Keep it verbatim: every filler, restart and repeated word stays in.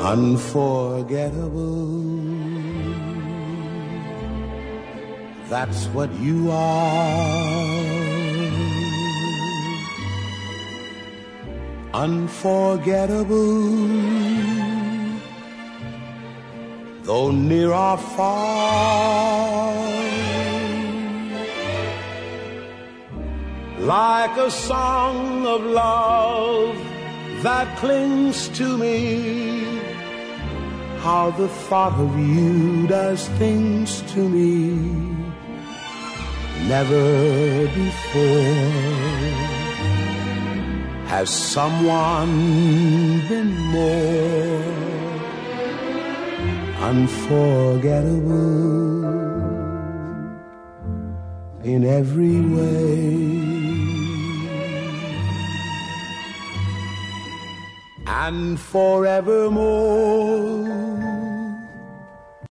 Unforgettable, that's what you are. Unforgettable, though near or far, like a song of love that clings to me. How the thought of you does things to me never before has someone been more unforgettable in every way. And forevermore